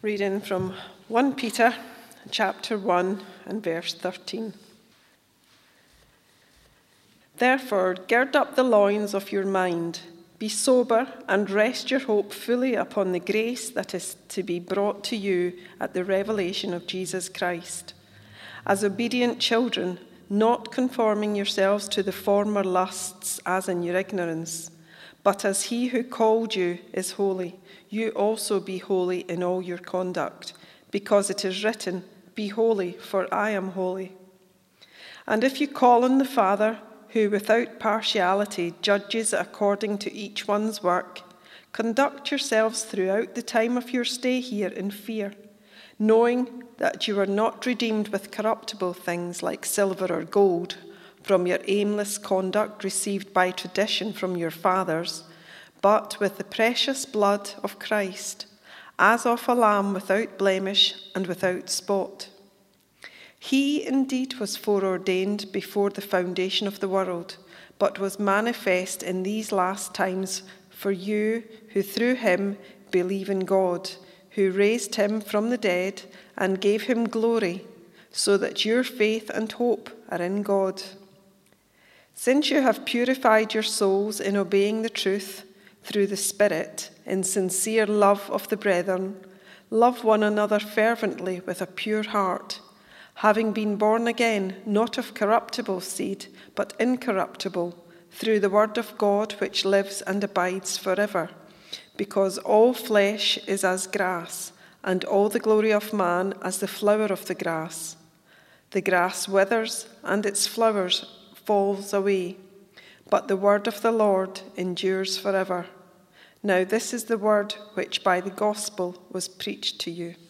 Reading from 1 Peter chapter 1 and verse 13. Therefore, gird up the loins of your mind, be sober, and rest your hope fully upon the grace that is to be brought to you at the revelation of Jesus Christ. As obedient children, not conforming yourselves to the former lusts as in your ignorance, but as he who called you is holy, you also be holy in all your conduct, because it is written, "Be holy, for I am holy." And if you call on the Father, who without partiality judges according to each one's work, conduct yourselves throughout the time of your stay here in fear, knowing that you are not redeemed with corruptible things like silver or gold from your aimless conduct received by tradition from your fathers, but with the precious blood of Christ, as of a lamb without blemish and without spot. He indeed was foreordained before the foundation of the world, but was manifest in these last times for you who through him believe in God, who raised him from the dead and gave him glory, so that your faith and hope are in God. Since you have purified your souls in obeying the truth through the Spirit, in sincere love of the brethren, love one another fervently with a pure heart, having been born again, not of corruptible seed, but incorruptible, through the word of God which lives and abides forever. Because all flesh is as grass, and all the glory of man as the flower of the grass. The grass withers, and its flowers falls away, but the word of the Lord endures forever. Now this is the word which by the gospel was preached to you.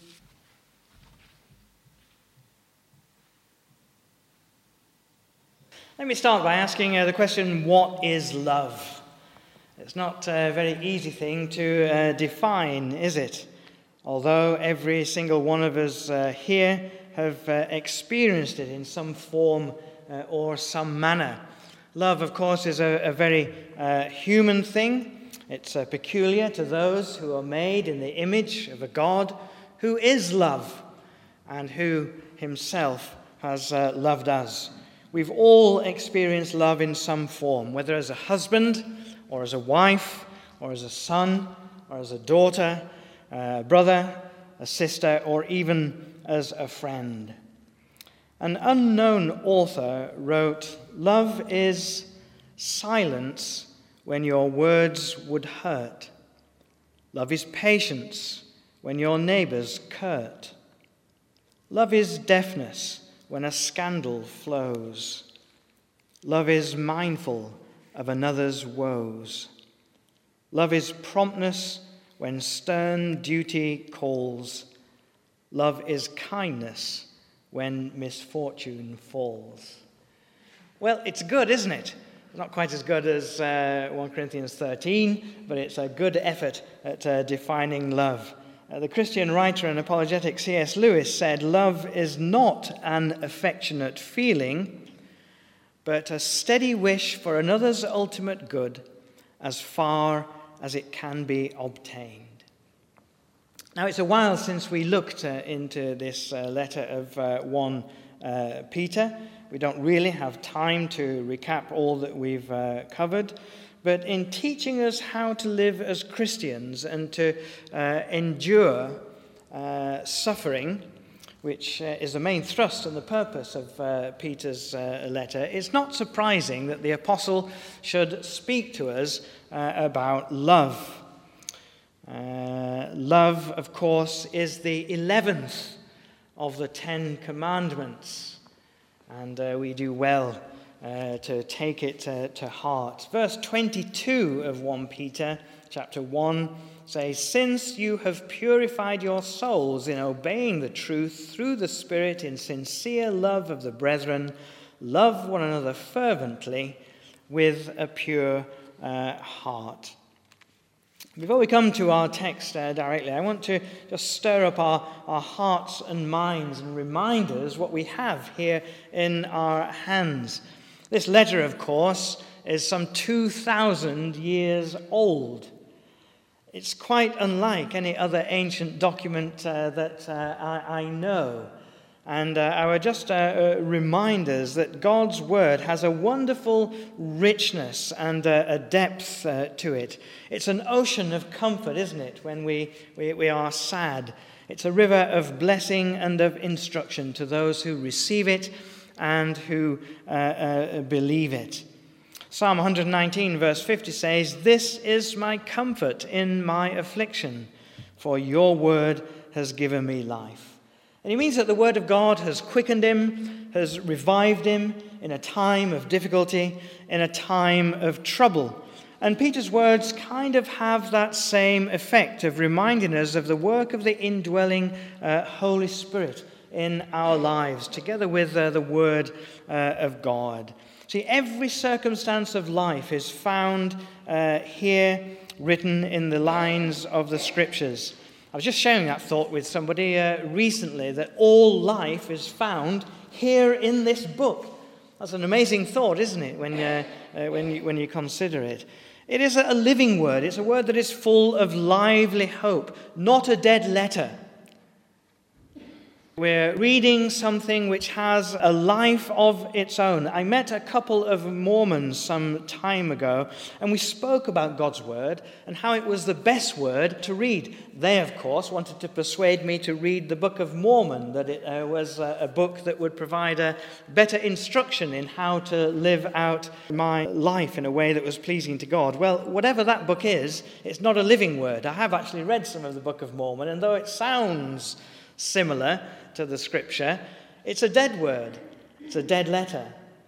Let me start by asking the question, what is love? It's not a very easy thing to define, is it? Although every single one of us here have experienced it in some form or some manner. Love, of course, is a very human thing. It's peculiar to those who are made in the image of a God who is love and who himself has loved us. We've all experienced love in some form, whether as a husband or as a wife or as a son or as a daughter, a brother, a sister, or even as a friend. An unknown author wrote, "Love is silence when your words would hurt. Love is patience when your neighbor's curt. Love is deafness when a scandal flows. Love is mindful of another's woes. Love is promptness when stern duty calls. Love is kindness when misfortune falls." Well, it's good, isn't it? Not quite as good as 1 Corinthians 13, but it's a good effort at defining love. The Christian writer and apologetic C.S. Lewis said, "Love is not an affectionate feeling, but a steady wish for another's ultimate good as far as it can be obtained." Now, it's a while since we looked into this letter of 1 Peter. We don't really have time to recap all that we've covered. But in teaching us how to live as Christians and to endure suffering, which is the main thrust and the purpose of Peter's letter, it's not surprising that the apostle should speak to us about love. Love, of course, is the 11th of the 10 Commandments. And we do well to take it to heart. Verse 22 of 1 Peter chapter 1 says, "Since you have purified your souls in obeying the truth through the Spirit in sincere love of the brethren, love one another fervently with a pure heart." Before we come to our text directly, I want to just stir up our hearts and minds and remind us what we have here in our hands. This letter, of course, is some 2,000 years old. It's quite unlike any other ancient document that I know. And I would just remind us that God's word has a wonderful richness and a depth to it. It's an ocean of comfort, isn't it, when we are sad. It's a river of blessing and of instruction to those who receive it and who believe it. Psalm 119 verse 50 says, "This is my comfort in my affliction, for your word has given me life." And he means that the word of God has quickened him, has revived him in a time of difficulty, in a time of trouble. And Peter's words kind of have that same effect of reminding us of the work of the indwelling Holy Spirit in our lives, together with the word of God. See, every circumstance of life is found here written in the lines of the Scriptures. I was just sharing that thought with somebody recently, that all life is found here in this book. That's an amazing thought, isn't it, when you consider it? It is a living word. It's a word that is full of lively hope, not a dead letter. We're reading something which has a life of its own. I met a couple of Mormons some time ago, and we spoke about God's word and how it was the best word to read. They, of course, wanted to persuade me to read the Book of Mormon, that it was a book that would provide a better instruction in how to live out my life in a way that was pleasing to God. Well, whatever that book is, it's not a living word. I have actually read some of the Book of Mormon, and though it sounds similar to the Scripture, it's a dead word. It's a dead letter.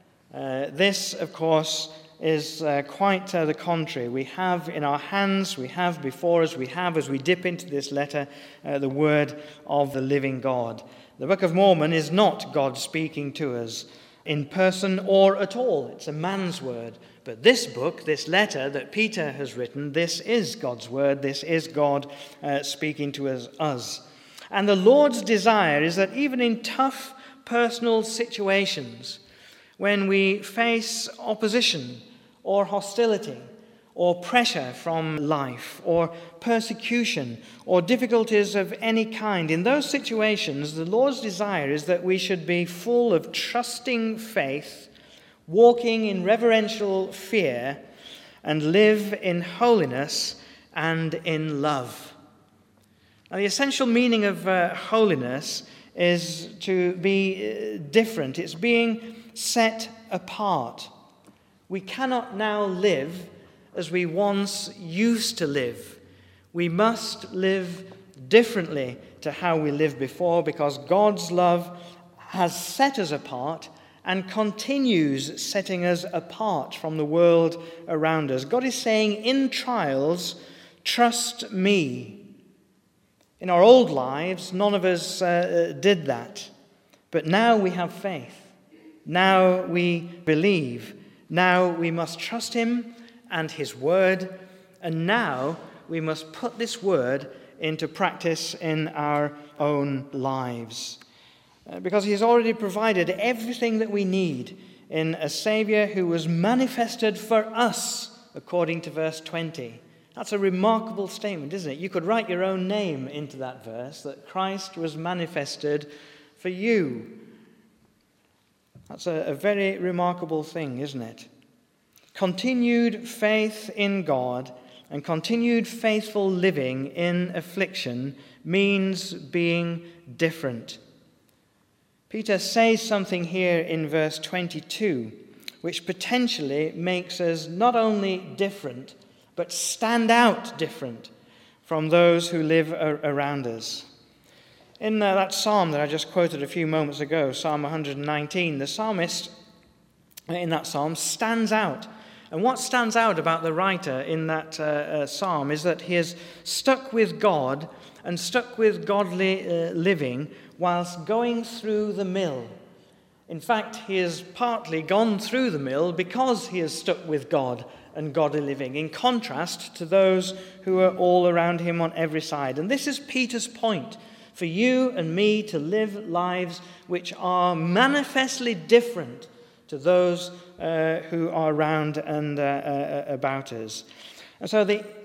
This, of course, is quite the contrary. We have in our hands, we have before us, we have as we dip into this letter, the word of the living God. The Book of Mormon is not God speaking to us in person or at all. It's a man's word. But this book, this letter that Peter has written, this is God's word. This is God speaking to us. And the Lord's desire is that even in tough personal situations, when we face opposition or hostility or pressure from life or persecution or difficulties of any kind, in those situations, the Lord's desire is that we should be full of trusting faith, walking in reverential fear, and live in holiness and in love. Now, the essential meaning of holiness is to be different. It's being set apart. We cannot now live as we once used to live. We must live differently to how we lived before, because God's love has set us apart and continues setting us apart from the world around us. God is saying, in trials, trust me. In our old lives, none of us did that. But now we have faith. Now we believe. Now we must trust him and his word. And now we must put this word into practice in our own lives. Because he has already provided everything that we need in a Savior who was manifested for us, according to verse 20. That's a remarkable statement, isn't it? You could write your own name into that verse, that Christ was manifested for you. That's a very remarkable thing, isn't it? Continued faith in God and continued faithful living in affliction means being different. Peter says something here in verse 22, which potentially makes us not only different, but stand out different from those who live around us. In that psalm that I just quoted a few moments ago, Psalm 119, the psalmist in that psalm stands out. And what stands out about the writer in that psalm is that he is stuck with God and stuck with godly living whilst going through the mill. In fact, he has partly gone through the mill because he is stuck with God and godly living, in contrast to those who are all around him on every side. And this is Peter's point, for you and me to live lives which are manifestly different to those who are around and about us. And so the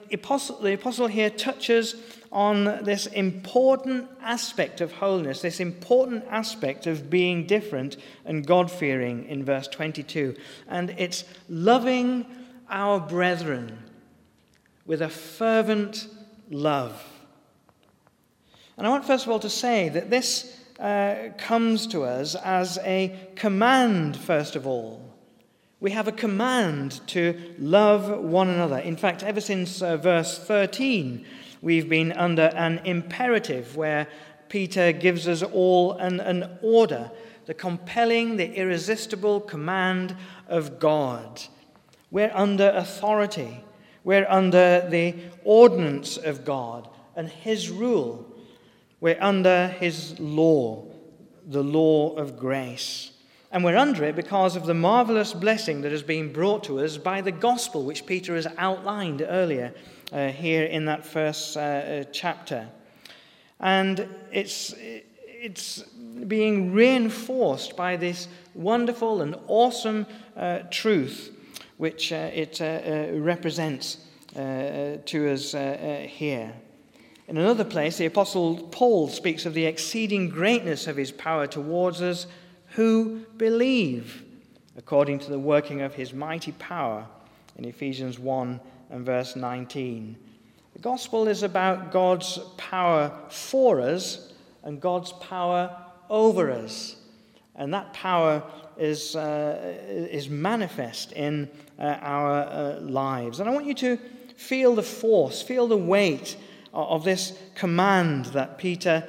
the apostle here touches on this important aspect of holiness, this important aspect of being different and God-fearing in verse 22. And it's loving our brethren with a fervent love. And I want first of all to say that this comes to us as a command, first of all. We have a command to love one another. In fact, ever since verse 13, we've been under an imperative where Peter gives us all an order, the compelling, the irresistible command of God. We're under authority. We're under the ordinance of God and his rule. We're under his law, the law of grace. And we're under it because of the marvelous blessing that has been brought to us by the gospel, which Peter has outlined earlier here in that first chapter. And it's being reinforced by this wonderful and awesome truth which it represents to us here. In another place, the Apostle Paul speaks of the exceeding greatness of his power towards us who believe, according to the working of his mighty power, in Ephesians 1 and verse 19. The gospel is about God's power for us and God's power over us. And that power is manifest in our lives. And I want you to feel the force, feel the weight of this command that Peter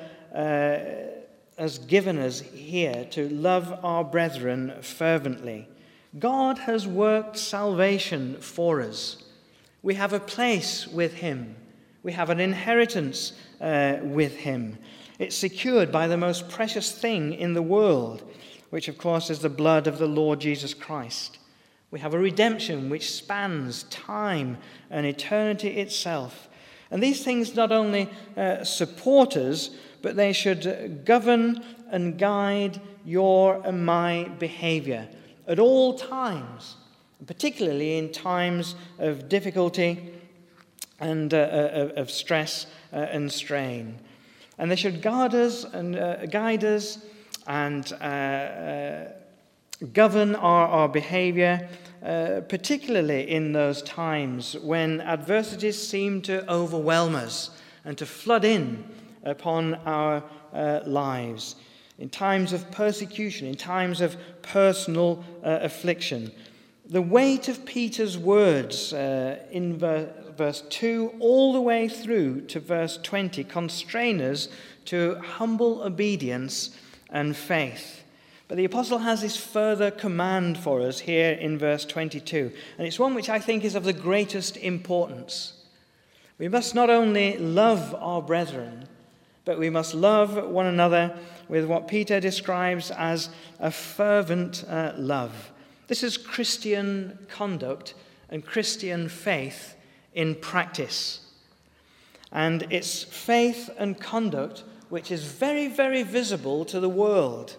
has given us here to love our brethren fervently. God has worked salvation for us. We have a place with him. We have an inheritance with him. It's secured by the most precious thing in the world, which of course is the blood of the Lord Jesus Christ. We have a redemption which spans time and eternity itself. And these things not only support us, but they should govern and guide your and my behavior at all times, particularly in times of difficulty and of stress and strain. And they should guard us and guide us and govern our behavior, particularly in those times when adversities seem to overwhelm us and to flood in upon our lives, in times of persecution, in times of personal affliction. The weight of Peter's words in verse 2 all the way through to verse 20 constrain us to humble obedience and faith. But the apostle has this further command for us here in verse 22, and it's one which I think is of the greatest importance. We must not only love our brethren, but we must love one another with what Peter describes as a fervent love. This is Christian conduct and Christian faith in practice. And it's faith and conduct which is very, very visible to the world.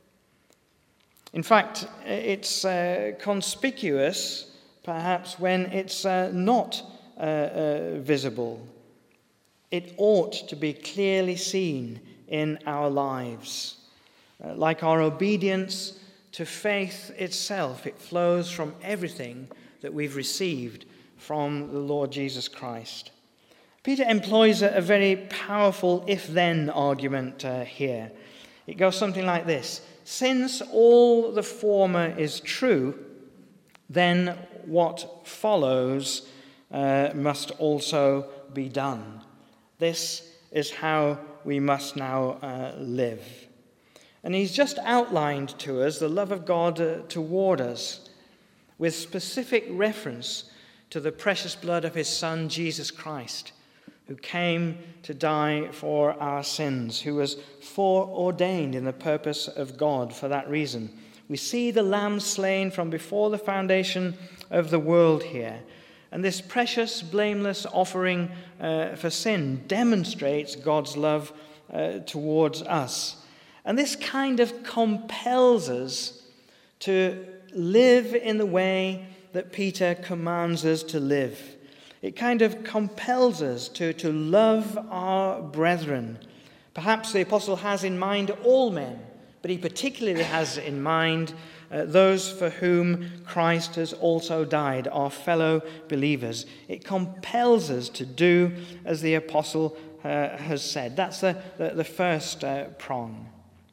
In fact, it's conspicuous, perhaps, when it's not visible. It ought to be clearly seen in our lives. Like our obedience to faith itself, it flows from everything that we've received from the Lord Jesus Christ. Peter employs a very powerful if-then argument here. It goes something like this. Since all the former is true, then what follows must also be done. This is how we must now live. And he's just outlined to us the love of God toward us with specific reference to the precious blood of his Son, Jesus Christ, who came to die for our sins, who was foreordained in the purpose of God for that reason. We see the Lamb slain from before the foundation of the world here. And this precious, blameless offering for sin demonstrates God's love towards us. And this kind of compels us to live in the way that Peter commands us to live. It kind of compels us to love our brethren. Perhaps the apostle has in mind all men, but he particularly has in mind those for whom Christ has also died, our fellow believers. It compels us to do as the apostle has said. That's the first prong.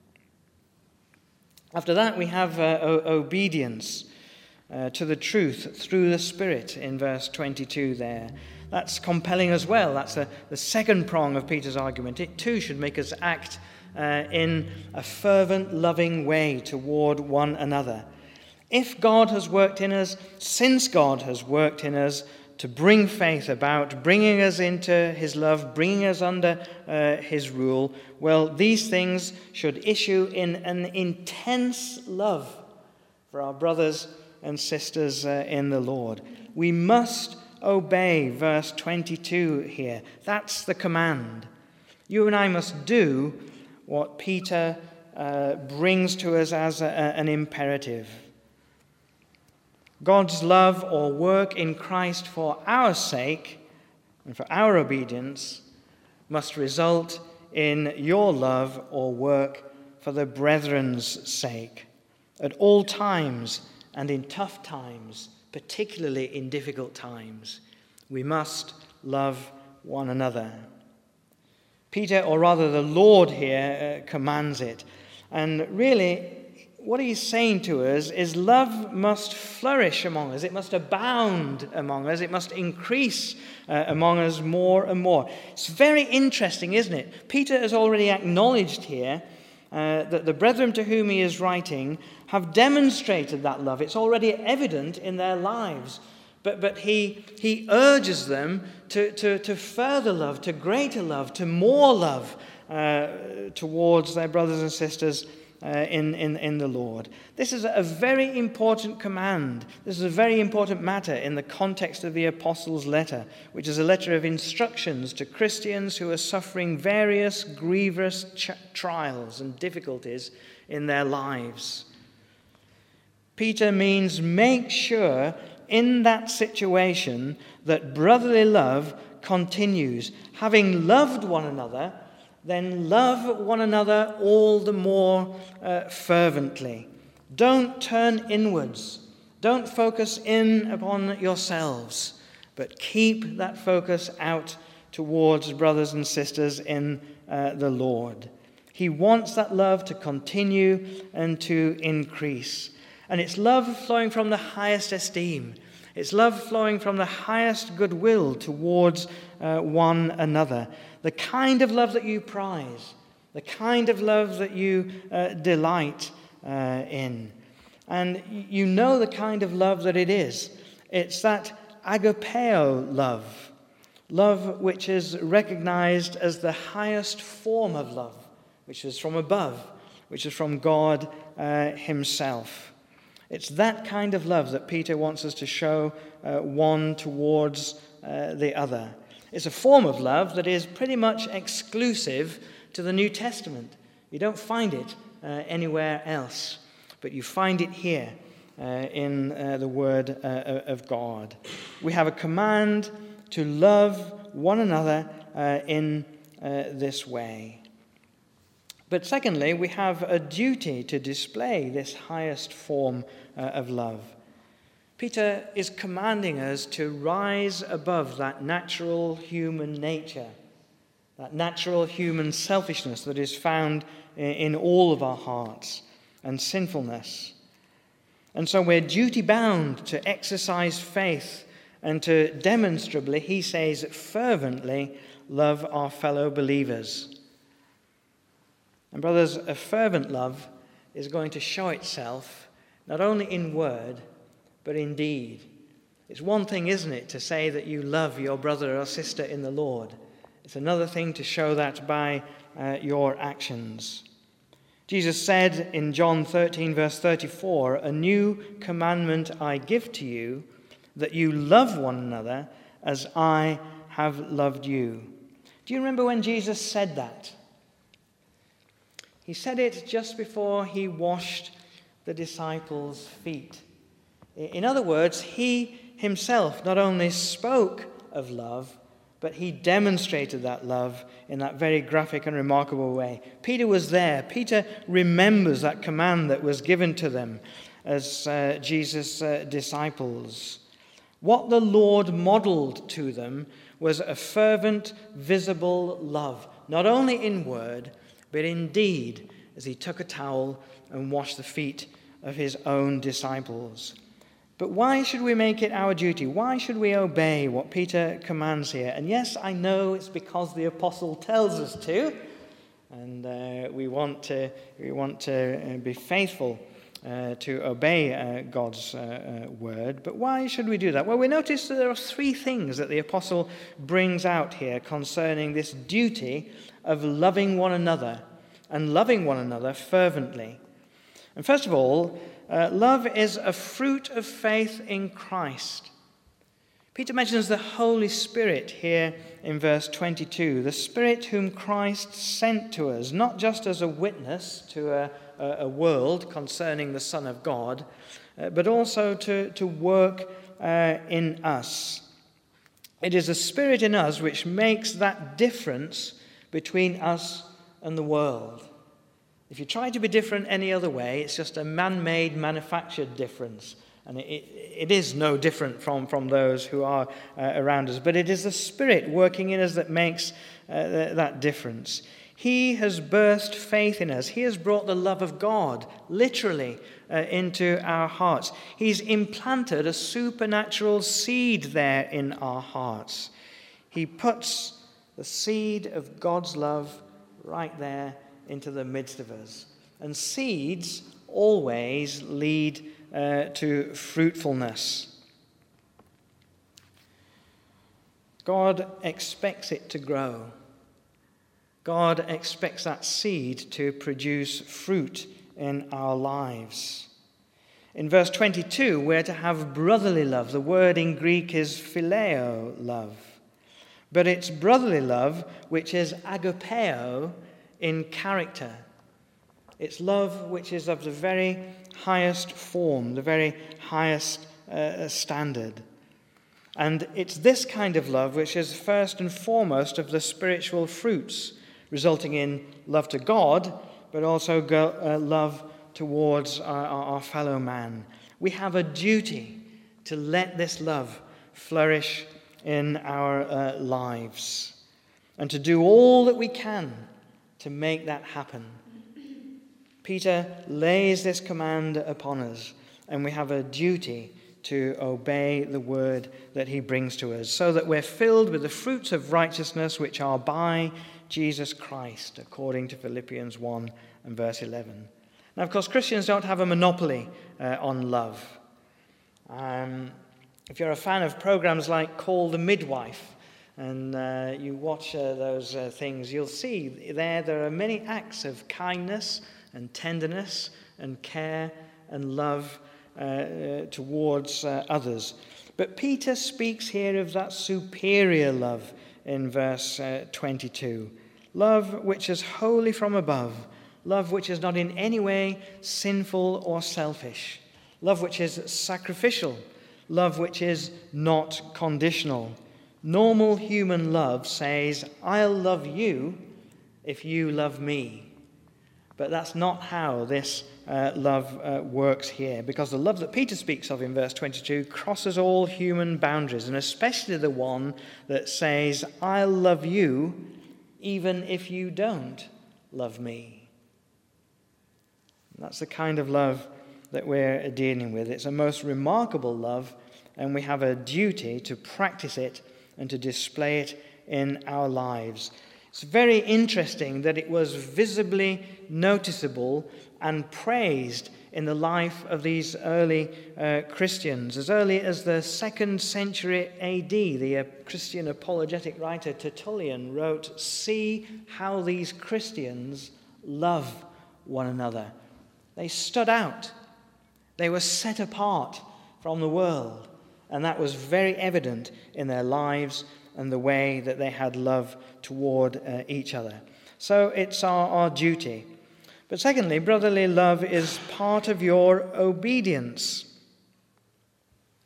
After that, we have obedience to the truth through the Spirit in verse 22 there. That's compelling as well. That's the second prong of Peter's argument. It too should make us act in a fervent, loving way toward one another. If God has worked in us, since God has worked in us to bring faith about, bringing us into his love, bringing us under his rule, well, these things should issue in an intense love for our brothers and sisters in the Lord. We must obey verse 22 here. That's the command. You and I must do what Peter brings to us as an imperative. God's love or work in Christ for our sake and for our obedience must result in your love or work for the brethren's sake. At all times and in tough times, particularly in difficult times, we must love one another. Peter, or rather the Lord here, commands it. And really, what he's saying to us is love must flourish among us. It must abound among us. It must increase among us more and more. It's very interesting, isn't it? Peter has already acknowledged here that the brethren to whom he is writing have demonstrated that love. It's already evident in their lives. But he urges them to further love, to greater love, to more love towards their brothers and sisters in the Lord. This is a very important command. This is a very important matter in the context of the apostles' letter, which is a letter of instructions to Christians who are suffering various grievous trials and difficulties in their lives. Peter means make sure in that situation that brotherly love continues. Having loved one another, then love one another all the more fervently. Don't turn inwards. Don't focus in upon yourselves, but keep that focus out towards brothers and sisters in the Lord. He wants that love to continue and to increase. And it's love flowing from the highest esteem. It's love flowing from the highest goodwill towards one another. The kind of love that you prize, the kind of love that you delight in. And you know the kind of love that it is. It's that agapeo love. Love which is recognized as the highest form of love, which is from above, which is from God himself. It's that kind of love that Peter wants us to show one towards the other. It's a form of love that is pretty much exclusive to the New Testament. You don't find it anywhere else, but you find it here in the Word of God. We have a command to love one another in this way. But secondly, we have a duty to display this highest form of love. Peter is commanding us to rise above that natural human nature, that natural human selfishness that is found in all of our hearts and sinfulness. And so we're duty-bound to exercise faith and to demonstrably, he says, fervently love our fellow believers. And brothers, a fervent love is going to show itself not only in word, but in deed. It's one thing, isn't it, to say that you love your brother or sister in the Lord. It's another thing to show that by your actions. Jesus said in John 13, verse 34, "A new commandment I give to you, that you love one another as I have loved you." Do you remember when Jesus said that? He said it just before he washed the disciples' feet. In other words, he himself not only spoke of love, but he demonstrated that love in that very graphic and remarkable way. Peter was there. Peter remembers that command that was given to them as Jesus' disciples. What the Lord modeled to them was a fervent, visible love, not only in word, but in deed, as he took a towel and washed the feet of his own disciples. But why should we make it our duty? Why should we obey what Peter commands here? And yes, I know it's because the apostle tells us to, and we want to be faithful to obey God's word. But why should we do that? Well, we notice that there are three things that the apostle brings out here concerning this duty of loving one another and loving one another fervently. And first of all, love is a fruit of faith in Christ. Peter mentions the Holy Spirit here in verse 22, the Spirit whom Christ sent to us, not just as a witness to a world concerning the Son of God, but also to work in us. It is the Spirit in us which makes that difference between us and the world. If you try to be different any other way, it's just a man-made, manufactured difference. And it is no different from those who are around us. But it is the Spirit working in us that makes that difference. He has burst faith in us. He has brought the love of God, literally, into our hearts. He's implanted a supernatural seed there in our hearts. He puts the seed of God's love right there into the midst of us. And seeds always lead to fruitfulness. God expects it to grow. God expects that seed to produce fruit in our lives. In verse 22, we're to have brotherly love. The word in Greek is phileo love. But it's brotherly love which is agapeo in character. It's love which is of the very highest form, the very highest standard. And it's this kind of love which is first and foremost of the spiritual fruits, resulting in love to God, but also love towards our fellow man. We have a duty to let this love flourish in our lives and to do all that we can to make that happen. Peter lays this command upon us, and we have a duty to obey the word that he brings to us, so that we're filled with the fruits of righteousness which are by Jesus Christ, according to Philippians 1 and verse 11. Now, of course, Christians don't have a monopoly on love. If you're a fan of programs like Call the Midwife, and you watch those things, you'll see there are many acts of kindness and tenderness and care and love towards others. But Peter speaks here of that superior love in verse 22. Love which is wholly from above. Love which is not in any way sinful or selfish. Love which is sacrificial. Love which is not conditional. Normal human love says, I'll love you if you love me. But that's not how this love works here, because the love that Peter speaks of in verse 22 crosses all human boundaries, and especially the one that says, I'll love you even if you don't love me. That's the kind of love that we're dealing with. It's a most remarkable love, and we have a duty to practice it and to display it in our lives. It's very interesting that it was visibly noticeable and praised in the life of these early Christians. As early as the 2nd century AD, the Christian apologetic writer Tertullian wrote, "See how these Christians love one another." They stood out. They were set apart from the world. And that was very evident in their lives and the way that they had love toward each other. So it's our duty. But secondly, brotherly love is part of your obedience.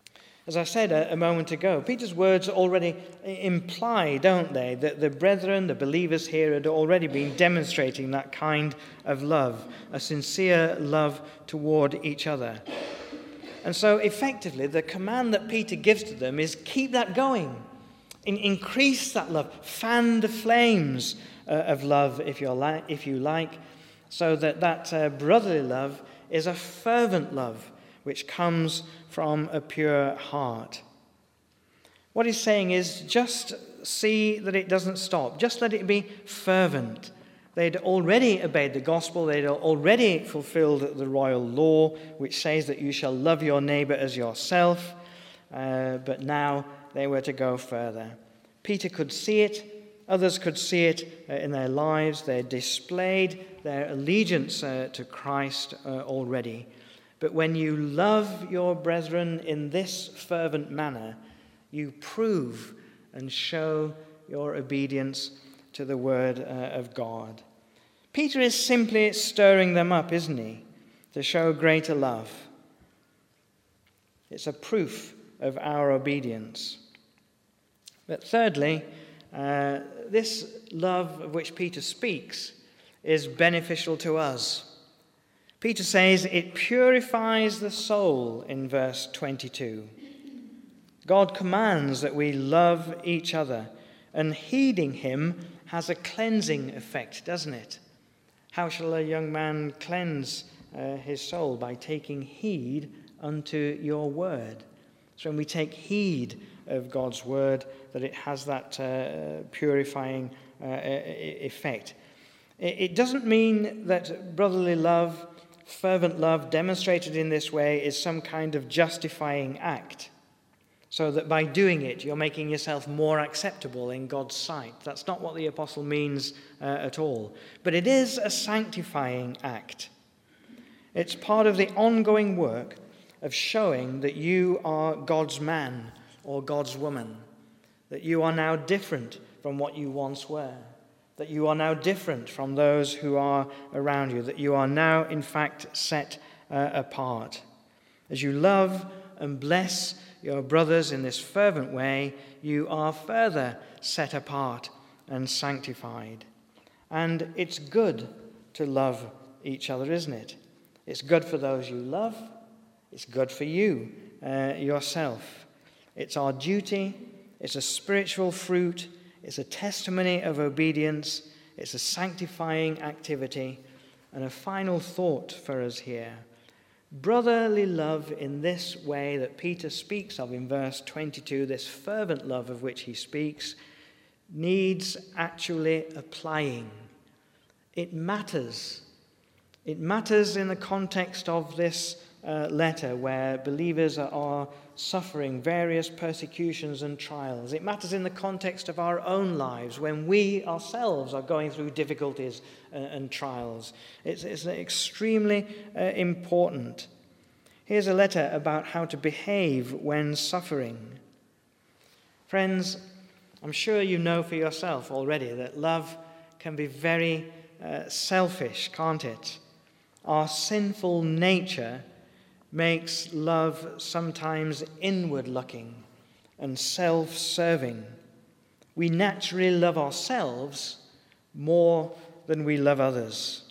As I said a moment ago, Peter's words already imply, don't they, that the brethren, the believers here, had already been demonstrating that kind of love, a sincere love toward each other. And so effectively, the command that Peter gives to them is keep that going. Increase that love. Fan the flames of love, if you like, so that brotherly love is a fervent love which comes from a pure heart. What he's saying is just see that it doesn't stop. Just let it be fervent. They'd already obeyed the gospel. They'd already fulfilled the royal law, which says that you shall love your neighbor as yourself. But now they were to go further. Peter could see it. Others could see it in their lives. They displayed their allegiance to Christ already. But when you love your brethren in this fervent manner, you prove and show your obedience to the word of God. Peter is simply stirring them up, isn't he, to show greater love. It's a proof of our obedience. But thirdly, this love of which Peter speaks is beneficial to us. Peter says it purifies the soul in verse 22. God commands that we love each other, and heeding him has a cleansing effect, doesn't it? How shall a young man cleanse his soul? By taking heed unto your word. So when we take heed of God's word, that it has that purifying effect. It doesn't mean that brotherly love, fervent love demonstrated in this way is some kind of justifying act, so that by doing it you're making yourself more acceptable in God's sight. That's not what the apostle means at all. But it is a sanctifying act. It's part of the ongoing work of showing that you are God's man or God's woman, that you are now different from what you once were, that you are now different from those who are around you, that you are now, in fact, set apart. As you love and bless your brothers in this fervent way, you are further set apart and sanctified. And it's good to love each other, isn't it? It's good for those you love. It's good for you yourself. It's our duty. It's a spiritual fruit. It's a testimony of obedience. It's a sanctifying activity. And a final thought for us here. Brotherly love in this way that Peter speaks of in verse 22, this fervent love of which he speaks, needs actually applying. It matters. It matters in the context of this letter where believers are suffering various persecutions and trials. It matters in the context of our own lives when we ourselves are going through difficulties and trials. It's extremely important. Here's a letter about how to behave when suffering. Friends, I'm sure you know for yourself already that love can be very selfish, can't it? Our sinful nature makes love sometimes inward-looking and self-serving. We naturally love ourselves more than we love others.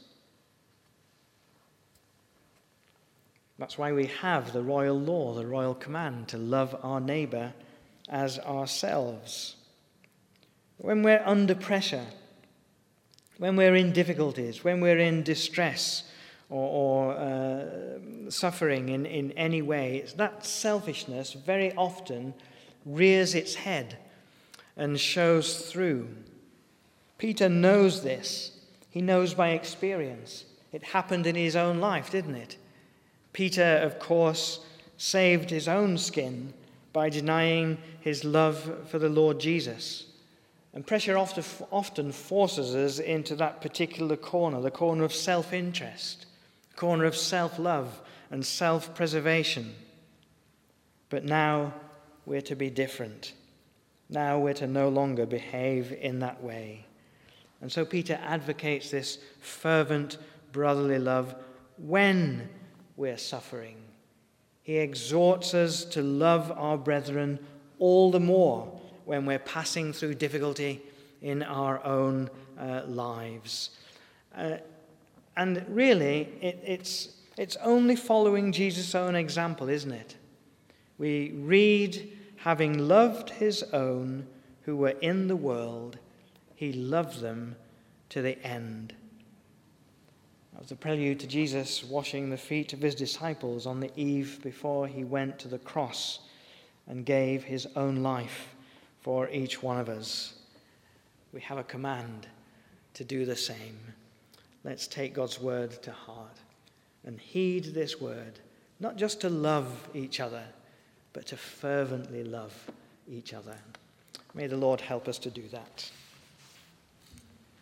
That's why we have the royal law, the royal command to love our neighbor as ourselves. When we're under pressure, when we're in difficulties, when we're in distress, or suffering in any way, that selfishness very often rears its head and shows through. Peter knows this. He knows by experience. It happened in his own life, didn't it? Peter, of course, saved his own skin by denying his love for the Lord Jesus. And pressure often forces us into that particular corner, the corner of self-interest, corner of self-love and self-preservation. But now we're to be different. Now we're to no longer behave in that way. And so Peter advocates this fervent brotherly love when we're suffering, He exhorts us to love our brethren all the more when we're passing through difficulty in our own lives. And really, it's only following Jesus' own example, isn't it? We read, having loved his own who were in the world, he loved them to the end. That was the prelude to Jesus washing the feet of his disciples on the eve before he went to the cross and gave his own life for each one of us. We have a command to do the same. Let's take God's word to heart and heed this word, not just to love each other, but to fervently love each other. May the Lord help us to do that.